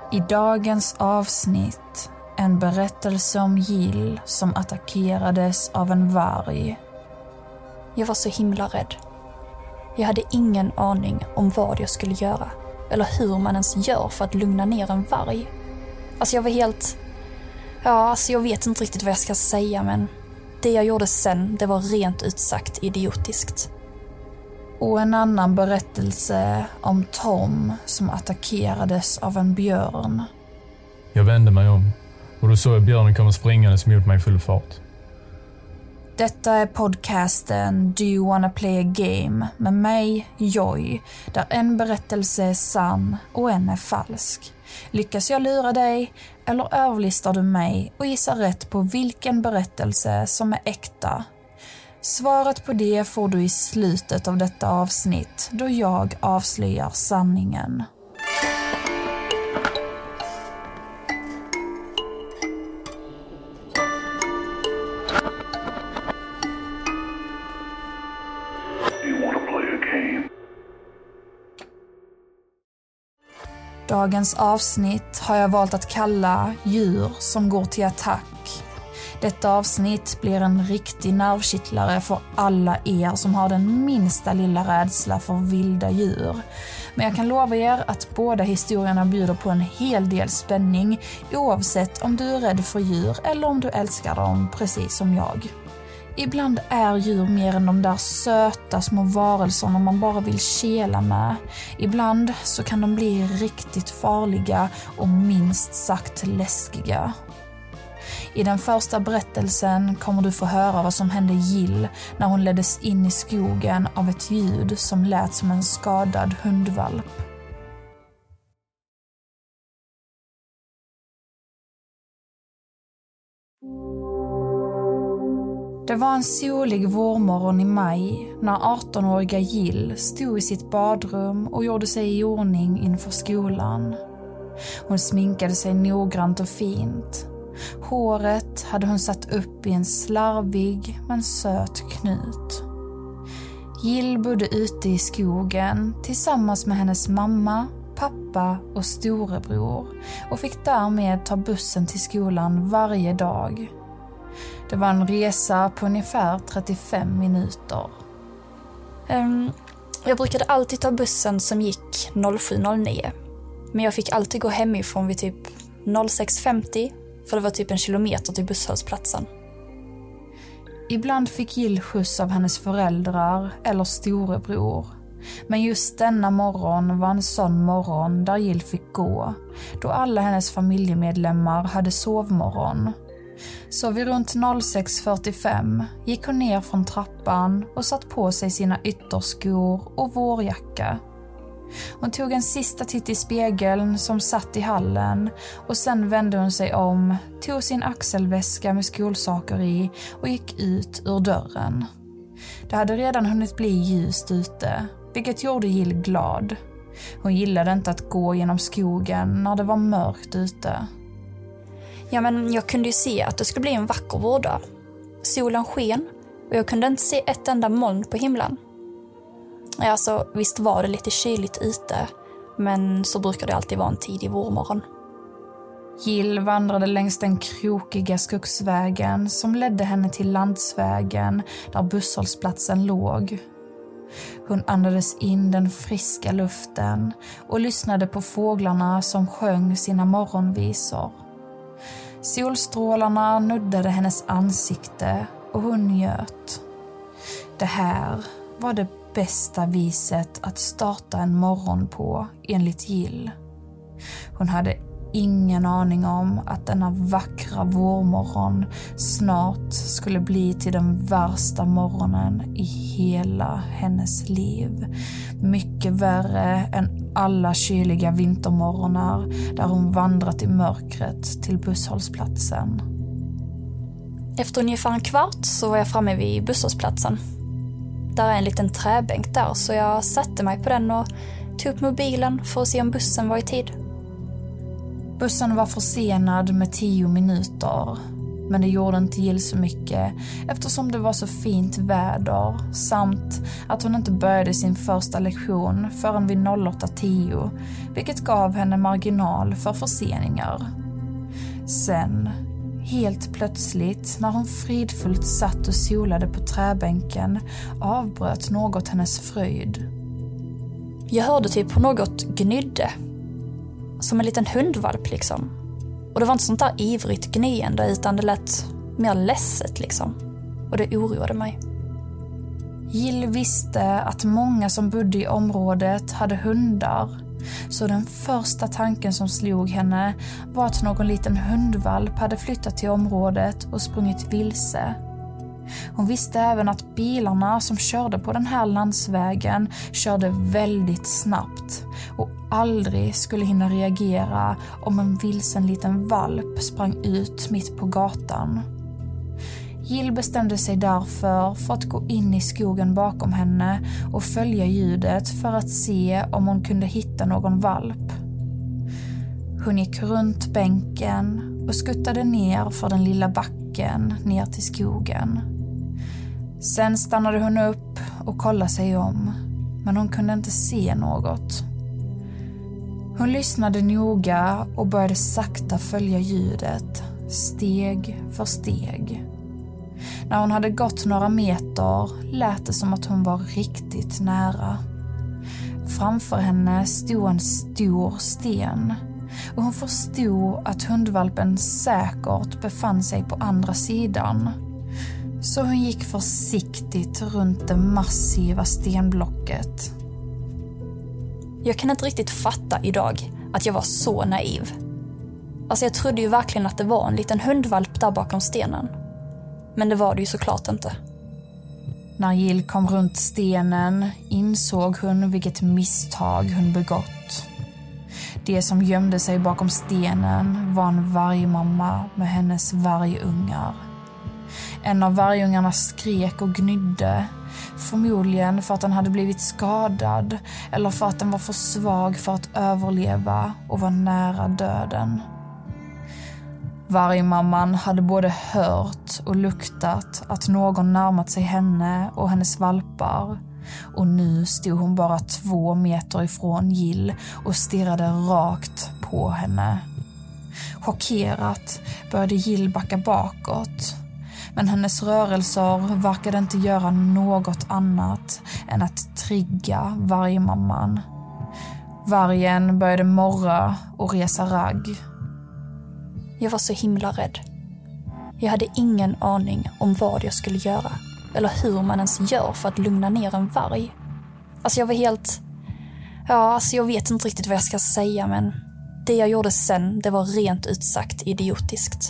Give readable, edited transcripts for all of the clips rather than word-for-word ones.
I dagens avsnitt en berättelse om Jill som attackerades av en varg. Jag var så himla rädd. Jag hade ingen aning om vad jag skulle göra. Eller hur man ens gör för att lugna ner en varg. Alltså jag var helt... jag vet inte riktigt vad jag ska säga, men det jag gjorde sen, det var rent ut sagt idiotiskt. Och en annan berättelse om Tom som attackerades av en björn. Jag vände mig om och då såg jag björnen komma springandes mot mig i full fart. Detta är podcasten Do You Wanna Play a Game med mig, Joy, där en berättelse är sann och en är falsk. Lyckas jag lura dig eller överlistar du mig och gissar rätt på vilken berättelse som är äkta? Svaret på det får du i slutet av detta avsnitt då jag avslöjar sanningen. Dagens avsnitt har jag valt att kalla Djur som går till attack. Detta avsnitt blir en riktig nervkittlare för alla er som har den minsta lilla rädsla för vilda djur. Men jag kan lova er att båda historierna bjuder på en hel del spänning oavsett om du är rädd för djur eller om du älskar dem precis som jag. Ibland är djur mer än de där söta små varelserna man bara vill kela med. Ibland så kan de bli riktigt farliga och minst sagt läskiga. I den första berättelsen kommer du få höra vad som hände Jill när hon leddes in i skogen av ett ljud som lät som en skadad hundvalp. Det var en solig vårmorgon i maj när 18-åriga Jill stod i sitt badrum och gjorde sig i ordning inför skolan. Hon sminkade sig noggrant och fint. Håret hade hon satt upp i en slarvig men söt knut. Jill bodde ute i skogen tillsammans med hennes mamma, pappa och storebror och fick därmed ta bussen till skolan varje dag. Det var en resa på ungefär 35 minuter. Jag brukade alltid ta bussen som gick 07.09. Men jag fick alltid gå hemifrån vid typ 06.50 för det var typ 1 kilometer till busshållplatsen. Ibland fick Jill skjuts av hennes föräldrar eller storebror. Men just denna morgon var en sån morgon där Jill fick gå, då alla hennes familjemedlemmar hade sovmorgon. Så vid runt 06.45 gick hon ner från trappan och satt på sig sina ytterskor och vårjacka. Hon tog en sista titt i spegeln som satt i hallen och sen vände hon sig om, tog sin axelväska med skolsaker i och gick ut ur dörren. Det hade redan hunnit bli ljust ute, vilket gjorde Jill glad. Hon gillade inte att gå genom skogen när det var mörkt ute. Ja, men jag kunde ju se att det skulle bli en vacker vårdag. Solen sken och jag kunde inte se ett enda moln på himlen. Alltså, visst var det lite kyligt ute, men så brukar det alltid vara en tidig vårmorgon. Jill vandrade längs den krokiga skogsvägen som ledde henne till landsvägen där busshållplatsen låg. Hon andades in den friska luften och lyssnade på fåglarna som sjöng sina morgonvisor. Solstrålarna nuddade hennes ansikte och hon njöt. Det här var det bästa viset att starta en morgon på, enligt Jill. Hon hade ingen aning om att denna vackra vårmorgon snart skulle bli till den värsta morgonen i hela hennes liv. Mycket värre än alla kyliga vintermorgonar där hon vandrat i mörkret till busshållplatsen. Efter ungefär en kvart så var jag framme vid busshållplatsen. Där är en liten träbänk där, så jag satte mig på den och tog upp mobilen för att se om bussen var i tid. Bussen var försenad med 10 minuter. Men det gjorde inte Jill så mycket eftersom det var så fint väder samt att hon inte började sin första lektion förrän vid 08:10, vilket gav henne marginal för förseningar. Sen, helt plötsligt, när hon fridfullt satt och solade på träbänken, avbröt något hennes fröjd. Jag hörde typ på något gnydde. Som en liten hundvalp liksom. Och det var inte sånt där ivrigt gnyende utan det lät mer ledset liksom. Och det oroade mig. Jill visste att många som bodde i området hade hundar. Så den första tanken som slog henne var att någon liten hundvalp hade flyttat till området och sprungit vilse. Hon visste även att bilarna som körde på den här landsvägen körde väldigt snabbt och aldrig skulle hinna reagera om en vilsen liten valp sprang ut mitt på gatan. Jill bestämde sig därför för att gå in i skogen bakom henne och följa ljudet för att se om hon kunde hitta någon valp. Hon gick runt bänken och skuttade ner för den lilla backen ner till skogen. Sen stannade hon upp och kollade sig om, men hon kunde inte se något. Hon lyssnade noga och började sakta följa ljudet, steg för steg. När hon hade gått några meter lät det som att hon var riktigt nära. Framför henne stod en stor sten och hon förstod att hundvalpen säkert befann sig på andra sidan. Så hon gick försiktigt runt det massiva stenblocket. Jag kan inte riktigt fatta idag att jag var så naiv. Alltså jag trodde ju verkligen att det var en liten hundvalp där bakom stenen. Men det var det ju såklart inte. När Jill kom runt stenen insåg hon vilket misstag hon begått. Det som gömde sig bakom stenen var en vargmamma med hennes vargungar. En av vargungarna skrek och gnydde, förmodligen för att den hade blivit skadad eller för att den var för svag för att överleva och var nära döden. Vargmamman hade både hört och luktat att någon närmat sig henne och hennes valpar och nu stod hon bara 2 meter ifrån Jill och stirrade rakt på henne. Chockerat började Jill backa bakåt. Men hennes rörelser verkade inte göra något annat än att trigga vargmamman. Vargen började morra och resa ragg. Jag var så himla rädd. Jag hade ingen aning om vad jag skulle göra. Eller hur man ens gör för att lugna ner en varg. Alltså jag var helt... jag vet inte riktigt vad jag ska säga, men det jag gjorde sen, det var rent ut sagt idiotiskt.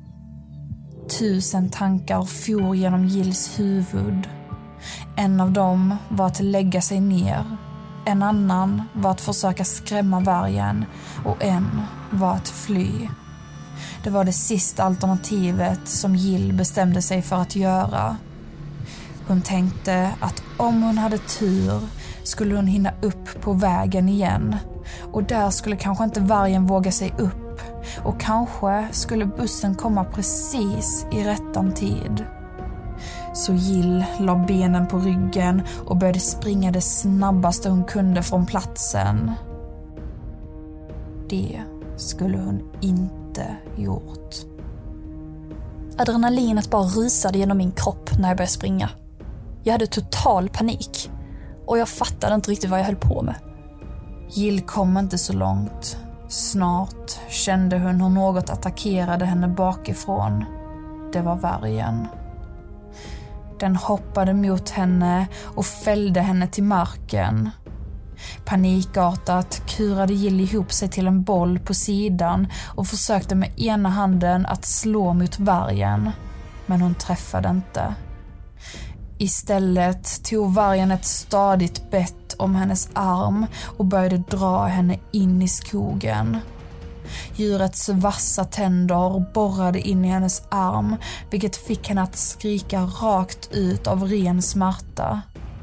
1000 tankar for genom Jills huvud. En av dem var att lägga sig ner. En annan var att försöka skrämma vargen. Och en var att fly. Det var det sista alternativet som Jill bestämde sig för att göra. Hon tänkte att om hon hade tur skulle hon hinna upp på vägen igen. Och där skulle kanske inte vargen våga sig upp. Och kanske skulle bussen komma precis i rättan tid. Så Jill la benen på ryggen och började springa det snabbaste hon kunde från platsen. Det skulle hon inte gjort. Adrenalinet bara rusade genom min kropp när jag började springa. Jag hade total panik och jag fattade inte riktigt vad jag höll på med. Jill kom inte så långt. Snart kände hon hur något attackerade henne bakifrån. Det var vargen. Den hoppade mot henne och fällde henne till marken. Panikartat kurade Jill ihop sig till en boll på sidan och försökte med ena handen att slå mot vargen. Men hon träffade inte. Istället tog vargen ett stadigt bett om hennes arm och började dra henne in i skogen. Djurets vassa tänder borrade in i hennes arm, vilket fick henne att skrika rakt ut av ren smärta.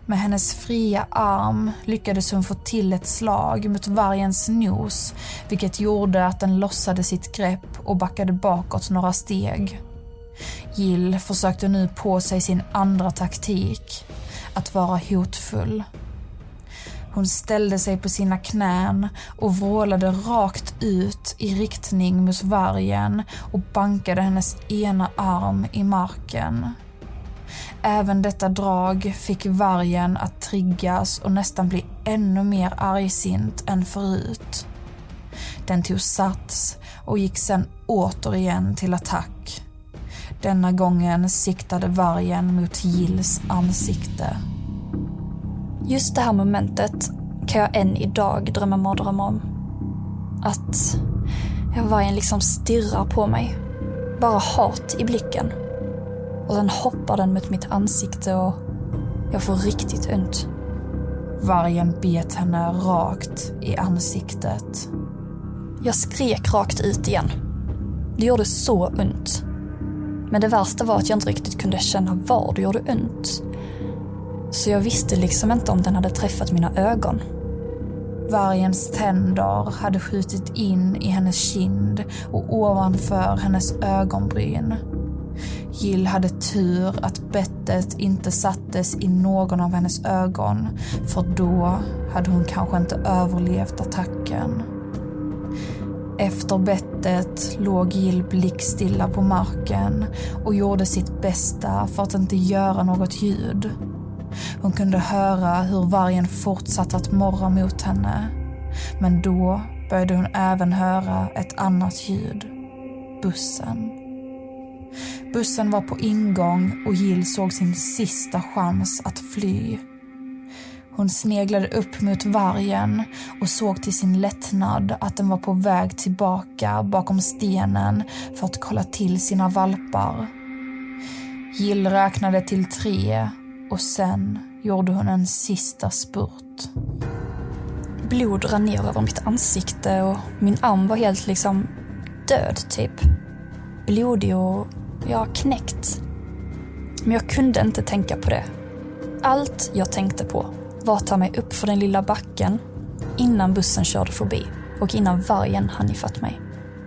Med hennes fria arm lyckades hon få till ett slag mot vargens nos, vilket gjorde att den lossade sitt grepp och backade bakåt några steg. Jill försökte nu på sig sin andra taktik, att vara hotfull. Hon ställde sig på sina knän och vrålade rakt ut i riktning mot vargen och bankade hennes ena arm i marken. Även detta drag fick vargen att triggas och nästan bli ännu mer argsint än förut. Den tog sats och gick sedan återigen till attack. Denna gången siktade vargen mot Jills ansikte. Just det här momentet kan jag än idag drömma mardrömmar om. Att vargen liksom stirrar på mig. Bara hat i blicken. Och sen hoppar den mot mitt ansikte och jag får riktigt ont. Vargen bet henne rakt i ansiktet. Jag skrek rakt ut igen. Det gjorde så ont. Men det värsta var att jag inte riktigt kunde känna var det gjorde ont. Så jag visste liksom inte om den hade träffat mina ögon. Vargens tänder hade skjutit in i hennes kind och ovanför hennes ögonbryn. Jill hade tur att bettet inte sattes i någon av hennes ögon, för då hade hon kanske inte överlevt attacken. Efter bettet låg Jill blickstilla på marken och gjorde sitt bästa för att inte göra något ljud. Hon kunde höra hur vargen fortsatte att morra mot henne. Men då började hon även höra ett annat ljud. Bussen. Bussen var på ingång och Jill såg sin sista chans att fly. Hon sneglade upp mot vargen och såg till sin lättnad att den var på väg tillbaka bakom stenen för att kolla till sina valpar. Jill räknade till 3 och sen gjorde hon en sista spurt. Blod rann ner över mitt ansikte och min arm var helt liksom död typ. Blodig och knäckt. Men jag kunde inte tänka på det. Allt jag tänkte på var att ta mig upp för den lilla backen innan bussen körde förbi och innan vargen hann ifatt mig.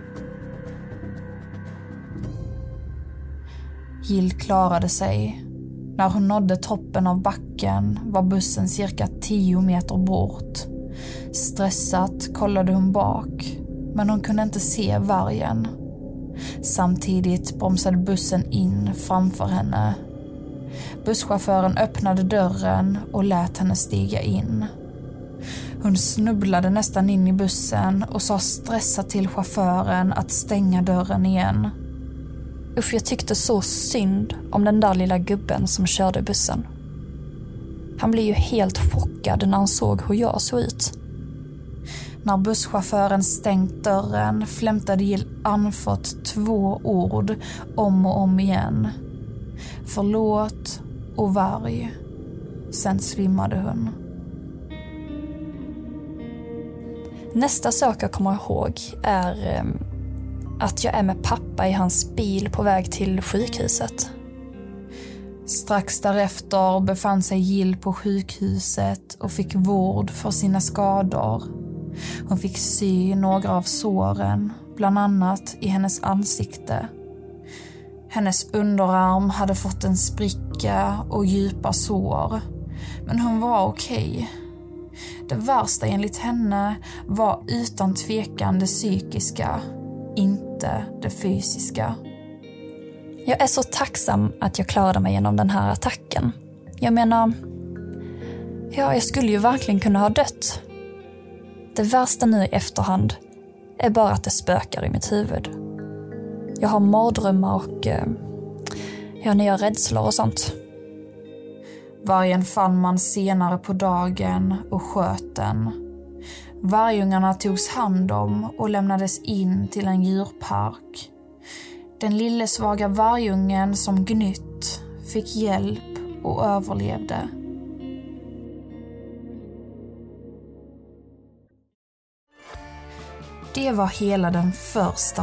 Jill klarade sig. När hon nådde toppen av backen var bussen cirka 10 meter bort. Stressat kollade hon bak, men hon kunde inte se vargen. Samtidigt bromsade bussen in framför henne. Busschauffören öppnade dörren och lät henne stiga in. Hon snubblade nästan in i bussen och sa stressat till chauffören att stänga dörren igen. Uff, jag tyckte så synd om den där lilla gubben som körde bussen. Han blev ju helt chockad när han såg hur jag såg ut. När busschauffören stängt dörren flämtade Jill anfått 2 ord om och om igen. Förlåt och varg. Sen svimmade hon. Nästa sak jag kommer ihåg är att jag är med pappa i hans bil på väg till sjukhuset. Strax därefter befann sig Jill på sjukhuset och fick vård för sina skador. Hon fick sy några av såren, bland annat i hennes ansikte. Hennes underarm hade fått en spricka och djupa sår, men hon var okej. Det värsta enligt henne var utan tvekan det psykiska, inte det fysiska. Jag är så tacksam att jag klarade mig genom den här attacken. Jag menar, jag skulle ju verkligen kunna ha dött. Det värsta nu i efterhand är bara att det spökar i mitt huvud. Jag har mardrömmar och jag har nya rädslor och sånt. Vargen fann man senare på dagen och sköt den. Vargungarna togs hand om och lämnades in till en djurpark. Den lille svaga vargungen som gnytt fick hjälp och överlevde. Det var hela den första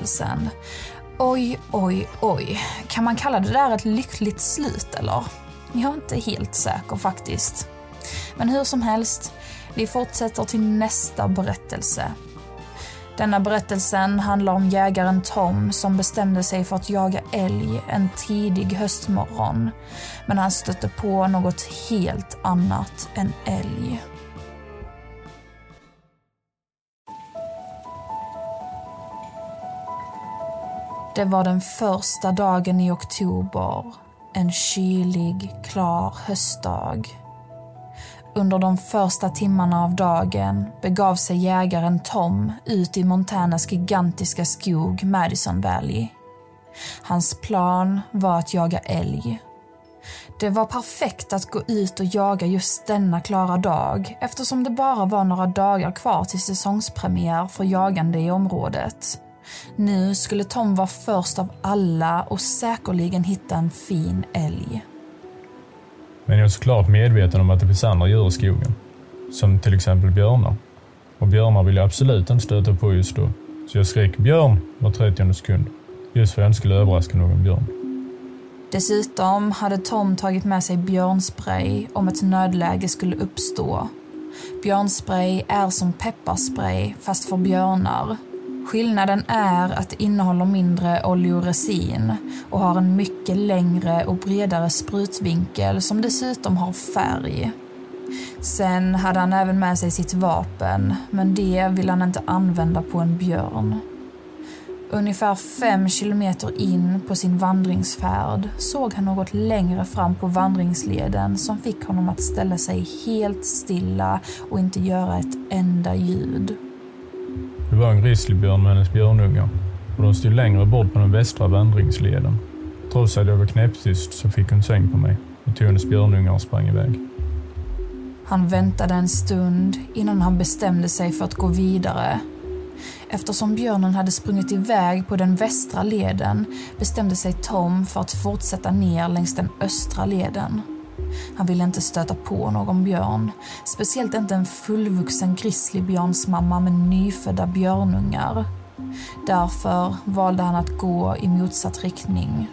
berättelsen. Oj. Kan man kalla det där ett lyckligt slut eller? Jag är inte helt säker faktiskt. Men hur som helst, vi fortsätter till nästa berättelse. Denna berättelsen handlar om jägaren Tom som bestämde sig för att jaga älg en tidig höstmorgon. Men han stötte på något helt annat än älg. Det var den första dagen i oktober. En kylig, klar höstdag. Under de första timmarna av dagen begav sig jägaren Tom ut i Montanas gigantiska skog Madison Valley. Hans plan var att jaga älg. Det var perfekt att gå ut och jaga just denna klara dag eftersom det bara var några dagar kvar till säsongspremiär för jagande i området. Nu skulle Tom vara först av alla och säkerligen hitta en fin älg. Men jag är såklart medveten om att det finns andra djur i skogen. Som till exempel björnar. Och björnar vill jag absolut inte stöta på just då. Så jag skrek björn var 30 sekund. Just för att jag inte skulle överraska någon björn. Dessutom hade Tom tagit med sig björnspray om ett nödläge skulle uppstå. Björnspray är som pepparspray fast för björnar. Skillnaden är att det innehåller mindre oleoresin och har en mycket längre och bredare sprutvinkel som dessutom har färg. Sen hade han även med sig sitt vapen, men det vill han inte använda på en björn. Ungefär 5 kilometer in på sin vandringsfärd såg han något längre fram på vandringsleden som fick honom att ställa sig helt stilla och inte göra ett enda ljud. Det var en grizzlybjörn med hennes björnungar och de stod längre bort på den västra vandringsleden. Trots att jag var knäpptyst så fick hon sväng på mig och tog hennes björnungar och sprang iväg. Han väntade en stund innan han bestämde sig för att gå vidare. Eftersom björnen hade sprungit iväg på den västra leden bestämde sig Tom för att fortsätta ner längs den östra leden. Han ville inte stöta på någon björn, speciellt inte en fullvuxen grizzlybjörnsmamma med nyfödda björnungar. Därför valde han att gå i motsatt riktning.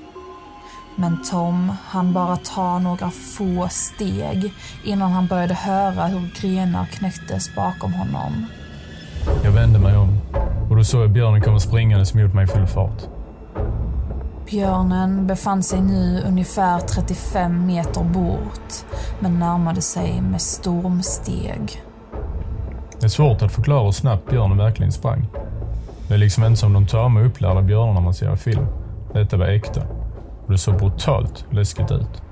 Men Tom hann bara ta några få steg innan han började höra hur grenar knäcktes bakom honom. Jag vände mig om och då såg jag björnen komma springandes mot mig i full fart. Björnen befann sig nu ungefär 35 meter bort, men närmade sig med stormsteg. Det är svårt att förklara hur snabbt björnen verkligen sprang. Det är liksom inte som de tama upplärda björnarna man ser i film. Detta var äkta och det såg brutalt läskigt ut.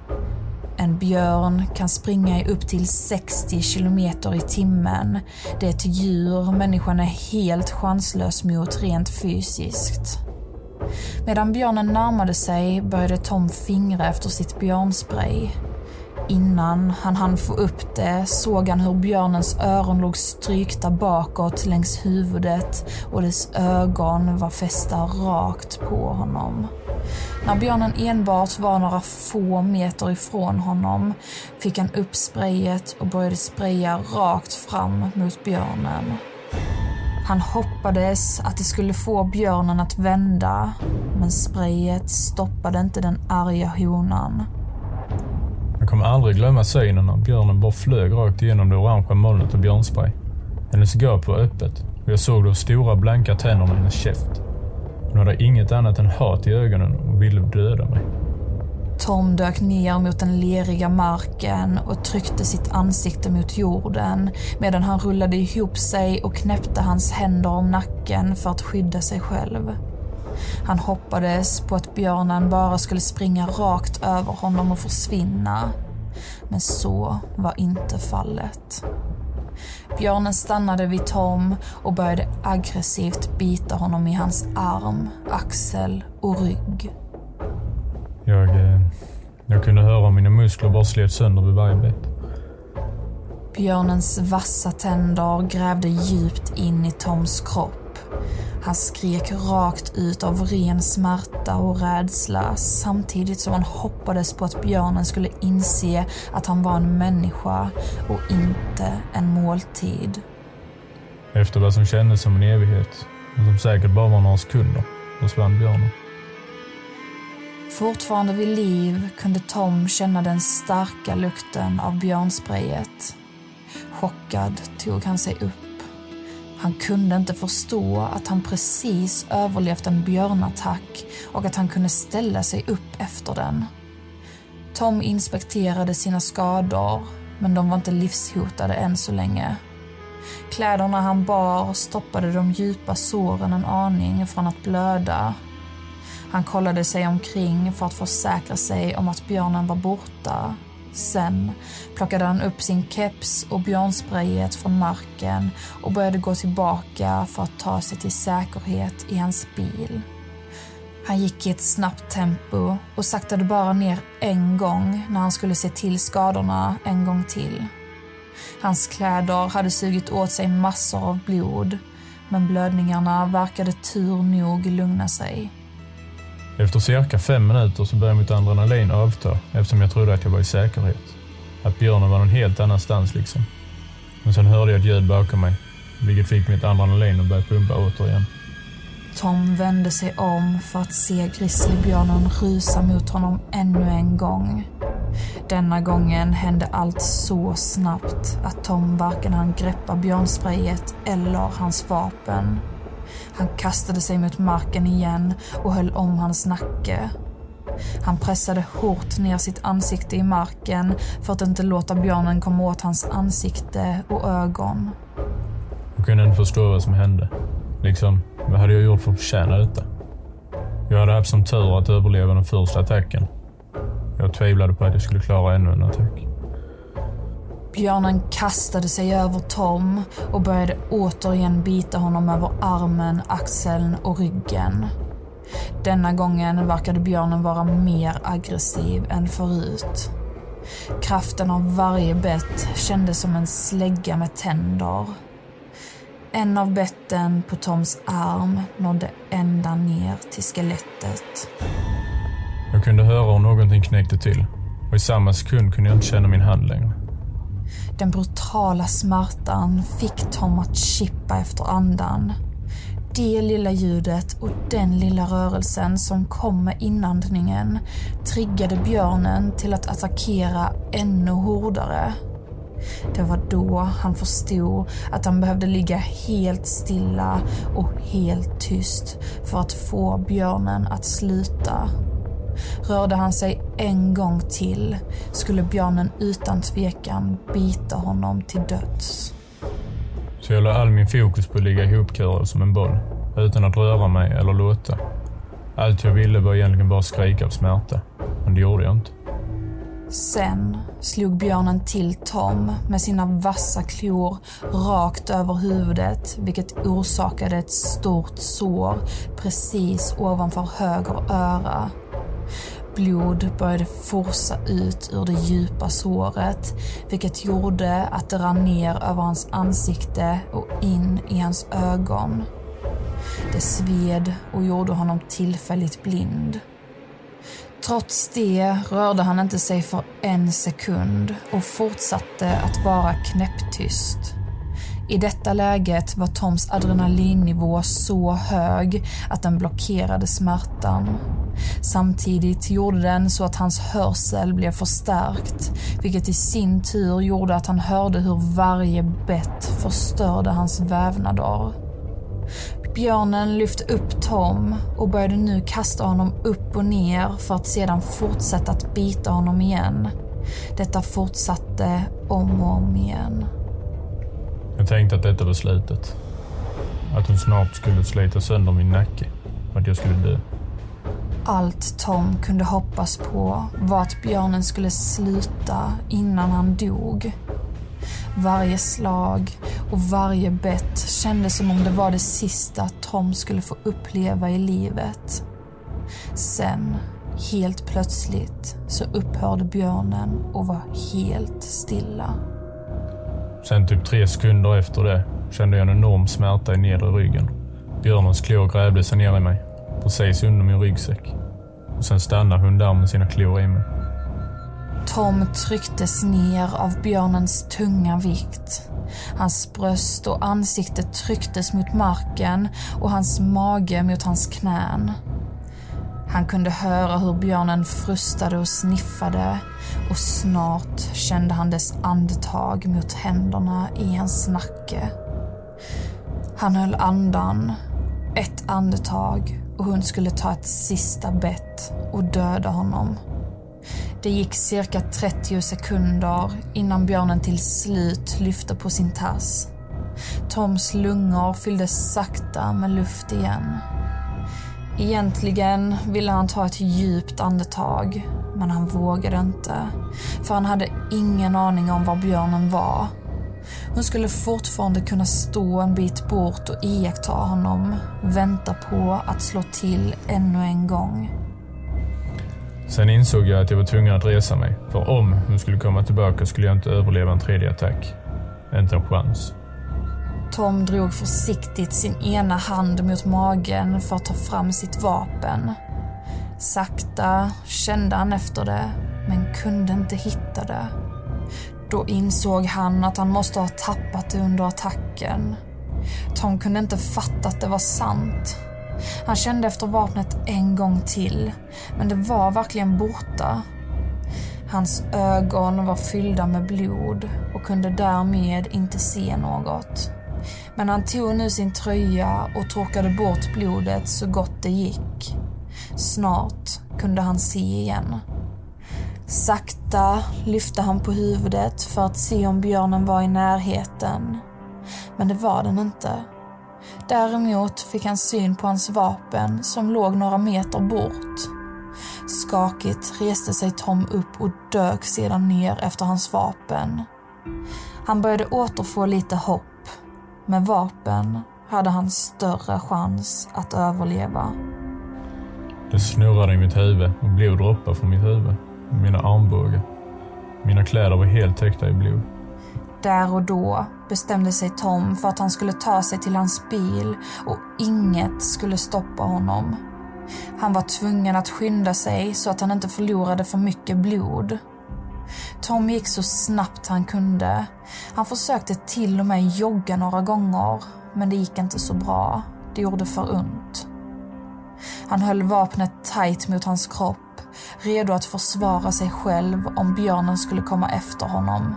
En björn kan springa i upp till 60 kilometer i timmen. Det är ett djur människan är helt chanslös mot rent fysiskt. Medan björnen närmade sig började Tom fingra efter sitt björnspray. Innan han hann få upp det såg han hur björnens öron låg strykta bakåt längs huvudet och dess ögon var fästa rakt på honom. När björnen enbart var några få meter ifrån honom fick han upp sprayet och började spraya rakt fram mot björnen. Han hoppades att det skulle få björnen att vända, men sprayet stoppade inte den arga honan. Jag kommer aldrig glömma synen när björnen bara flög rakt igenom det orangea molnet av björnspray. Hennes gap var öppet och jag såg de stora blanka tänderna i hennes käft. Hon hade inget annat än hat i ögonen och ville döda mig. Tom dök ner mot den leriga marken och tryckte sitt ansikte mot jorden medan han rullade ihop sig och knäppte hans händer om nacken för att skydda sig själv. Han hoppades på att björnen bara skulle springa rakt över honom och försvinna. Men så var inte fallet. Björnen stannade vid Tom och började aggressivt bita honom i hans arm, axel och rygg. Jag kunde höra mina muskler bara slet sönder vid varje bett. Björnens vassa tänder grävde djupt in i Toms kropp. Han skrek rakt ut av ren smärta och rädsla samtidigt som han hoppades på att björnen skulle inse att han var en människa och inte en måltid. Efter vad som kändes som en evighet, och som säkert bara var några sekunder, försvann björnen. Fortfarande vid liv kunde Tom känna den starka lukten av björnsprayet. Chockad tog han sig upp. Han kunde inte förstå att han precis överlevt en björnattack och att han kunde ställa sig upp efter den. Tom inspekterade sina skador, men de var inte livshotade än så länge. Kläderna han bar stoppade de djupa såren en aning från att blöda. Han kollade sig omkring för att försäkra sig om att björnen var borta. Sen plockade han upp sin keps och björnsprayet från marken och började gå tillbaka för att ta sig till säkerhet i hans bil. Han gick i ett snabbt tempo och saktade bara ner en gång när han skulle se till skadorna en gång till. Hans kläder hade sugit åt sig massor av blod, men blödningarna verkade tur nog lugna sig. Efter cirka 5 minuter så började mitt adrenalin avta eftersom jag trodde att jag var i säkerhet. Att björnen var någon helt annanstans liksom. Men sen hörde jag ett ljud bakom mig, vilket fick mitt adrenalin att börja pumpa återigen. Tom vände sig om för att se grizzlybjörnen rusa mot honom ännu en gång. Denna gången hände allt så snabbt att Tom varken hann greppa björnsprayet eller hans vapen. Han kastade sig mot marken igen och höll om hans nacke. Han pressade hårt ner sitt ansikte i marken för att inte låta björnen komma åt hans ansikte och ögon. Jag kunde inte förstå vad som hände. Liksom, vad hade jag gjort för att förtjäna detta? Jag hade haft som tur att överleva den första attacken. Jag tvivlade på att jag skulle klara ännu en attack. Björnen kastade sig över Tom och började återigen bita honom över armen, axeln och ryggen. Denna gången verkade björnen vara mer aggressiv än förut. Kraften av varje bett kändes som en slägga med tänder. En av betten på Toms arm nådde ända ner till skelettet. Jag kunde höra hur någonting knäckte till och i samma sekund kunde jag inte känna min hand längre. Den brutala smärtan fick Tom att chippa efter andan. Det lilla ljudet och den lilla rörelsen som kom med inandningen triggade björnen till att attackera ännu hårdare. Det var då han förstod att han behövde ligga helt stilla och helt tyst för att få björnen att sluta. Rörde han sig en gång till skulle björnen utan tvekan bita honom till döds. Så jag la all min fokus på att ligga ihopkurad som en boll, utan att röra mig eller låta. Allt jag ville var egentligen bara skrika av smärta, men det gjorde jag inte. Sen slog björnen till Tom med sina vassa klor rakt över huvudet, vilket orsakade ett stort sår precis ovanför höger öra. Blod började forsa ut ur det djupa såret, vilket gjorde att det rann ner över hans ansikte och in i hans ögon. Det sved och gjorde honom tillfälligt blind. Trots det rörde han inte sig för en sekund och fortsatte att vara knäpptyst. I detta läget var Toms adrenalinnivå så hög att den blockerade smärtan. Samtidigt gjorde den så att hans hörsel blev förstärkt, vilket i sin tur gjorde att han hörde hur varje bett förstörde hans vävnader. Björnen lyfte upp Tom och började nu kasta honom upp och ner för att sedan fortsätta att bita honom igen. Detta fortsatte om och om igen. Jag tänkte att detta var slutet. Att hon snart skulle slita sönder min nacke. Att jag skulle dö. Allt Tom kunde hoppas på var att björnen skulle sluta innan han dog. Varje slag och varje bett kändes som om det var det sista Tom skulle få uppleva i livet. Sen, helt plötsligt, så upphörde björnen och var helt stilla. Sen typ 3 sekunder efter det kände jag en enorm smärta i nedre ryggen. Björnens klor grävde sig ner i mig, precis under min ryggsäck. Och sen stannade hon där med sina klor i mig. Tom trycktes ner av björnens tunga vikt. Hans bröst och ansikte trycktes mot marken och hans mage mot hans knän. Han kunde höra hur björnen frustade och sniffade och snart kände han dess andetag mot händerna i hans nacke. Han höll andan, ett andetag och hon skulle ta ett sista bett och döda honom. Det gick cirka 30 sekunder innan björnen till slut lyfte på sin tass. Toms lungor fylldes sakta med luft igen. Egentligen ville han ta ett djupt andetag, men han vågade inte, för han hade ingen aning om var björnen var. Hon skulle fortfarande kunna stå en bit bort och iaktta honom, vänta på att slå till ännu en gång. Sen insåg jag att jag var tvungen att resa mig, för om hon skulle komma tillbaka skulle jag inte överleva en tredje attack. Inte en chans. Tom drog försiktigt sin ena hand mot magen för att ta fram sitt vapen. Sakta kände han efter det, men kunde inte hitta det. Då insåg han att han måste ha tappat det under attacken. Tom kunde inte fatta att det var sant. Han kände efter vapnet en gång till, men det var verkligen borta. Hans ögon var fyllda med blod och kunde därmed inte se något. Men han tog nu sin tröja och torkade bort blodet så gott det gick. Snart kunde han se igen. Sakta lyfte han på huvudet för att se om björnen var i närheten. Men det var den inte. Däremot fick han syn på hans vapen som låg några meter bort. Skakigt reste sig Tom upp och dök sedan ner efter hans vapen. Han började återfå lite hopp. Med vapen hade han större chans att överleva. Det snurrade i mitt huvud och blod droppade från mitt huvud. Mina armbågar. Mina kläder var helt täckta i blod. Där och då bestämde sig Tom för att han skulle ta sig till hans bil och inget skulle stoppa honom. Han var tvungen att skynda sig så att han inte förlorade för mycket blod. Tom gick så snabbt han kunde. Han försökte till och med jogga några gånger, men det gick inte så bra. Det gjorde för ont. Han höll vapnet tajt mot hans kropp, redo att försvara sig själv om björnen skulle komma efter honom.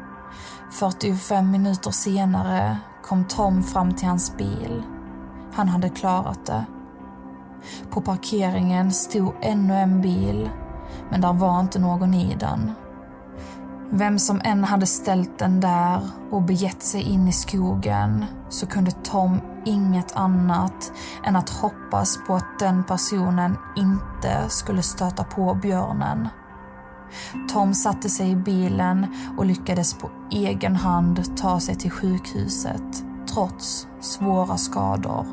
45 minuter senare kom Tom fram till hans bil. Han hade klarat det. På parkeringen stod ännu en bil, men där var inte någon i den. Vem som än hade ställt den där och begett sig in i skogen så kunde Tom inget annat än att hoppas på att den personen inte skulle stöta på björnen. Tom satte sig i bilen och lyckades på egen hand ta sig till sjukhuset trots svåra skador.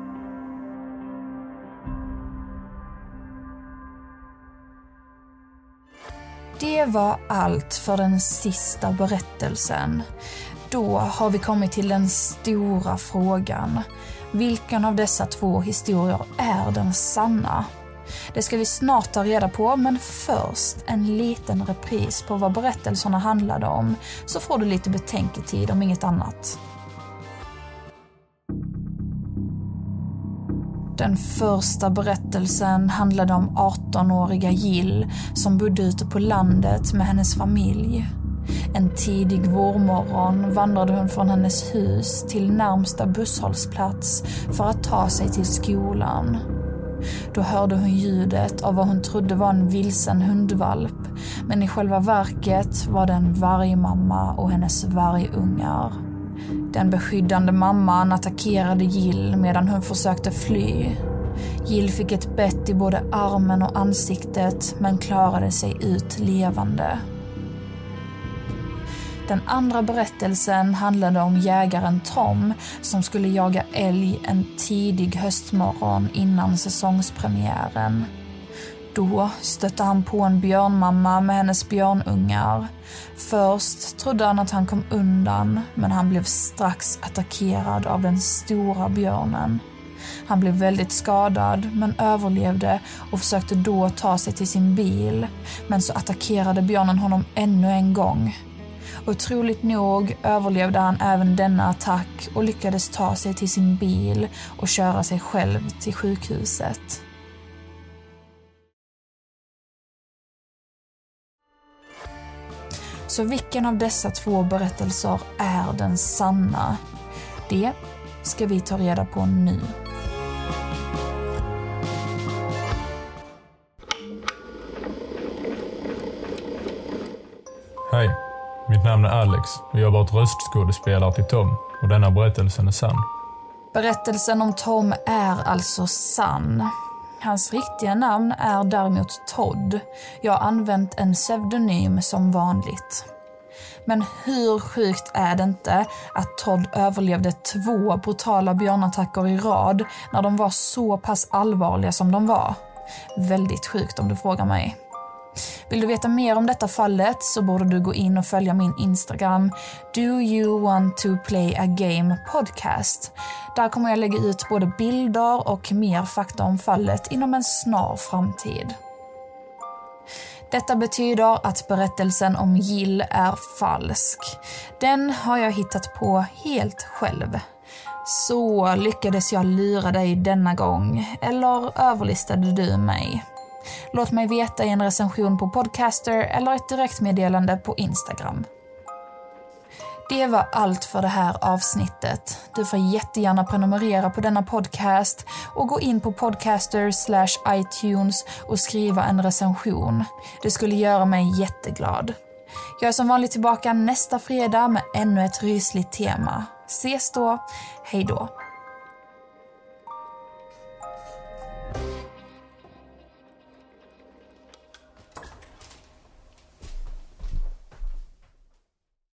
Det var allt för den sista berättelsen. Då har vi kommit till den stora frågan. Vilken av dessa två historier är den sanna? Det ska vi snart ta reda på, men först en liten repris på vad berättelserna handlade om, så får du lite betänketid om inget annat. Den första berättelsen handlade om 18-åriga Jill som bodde ute på landet med hennes familj. En tidig vårmorgon vandrade hon från hennes hus till närmsta busshållplats för att ta sig till skolan. Då hörde hon ljudet av vad hon trodde var en vilsen hundvalp, men i själva verket var det en vargmamma och hennes vargungar. Den beskyddande mamman attackerade Jill medan hon försökte fly. Jill fick ett bett i både armen och ansiktet, men klarade sig ut levande. Den andra berättelsen handlade om jägaren Tom som skulle jaga älg en tidig höstmorgon innan säsongspremiären. Då stötte han på en björnmamma med hennes björnungar. Först trodde han att han kom undan, men han blev strax attackerad av den stora björnen. Han blev väldigt skadad men överlevde och försökte då ta sig till sin bil, men så attackerade björnen honom ännu en gång. Otroligt nog överlevde han även denna attack och lyckades ta sig till sin bil och köra sig själv till sjukhuset. Så vilken av dessa 2 berättelser är den sanna? Det ska vi ta reda på nu. Hej, mitt namn är Alex och jag har varit röstskådespelare till Tom och denna berättelsen är sann. Berättelsen om Tom är alltså sann. Hans riktiga namn är däremot Todd. Jag har använt en pseudonym som vanligt. Men hur sjukt är det inte att Todd överlevde 2 brutala björnattacker i rad när de var så pass allvarliga som de var? Väldigt sjukt om du frågar mig. Vill du veta mer om detta fallet så borde du gå in och följa min Instagram Do You Want To Play A Game Podcast. Där kommer jag lägga ut både bilder och mer fakta om fallet inom en snar framtid. Detta betyder att berättelsen om Jill är falsk. Den har jag hittat på helt själv. Så lyckades jag lura dig denna gång, eller överlistade du mig? Låt mig veta i en recension på Podcaster eller ett direktmeddelande på Instagram. Det var allt för det här avsnittet. Du får jättegärna prenumerera på denna podcast och gå in på Podcaster/iTunes och skriva en recension. Det skulle göra mig jätteglad. Jag är som vanligt tillbaka nästa fredag med ännu ett rysligt tema. Ses då, hej då.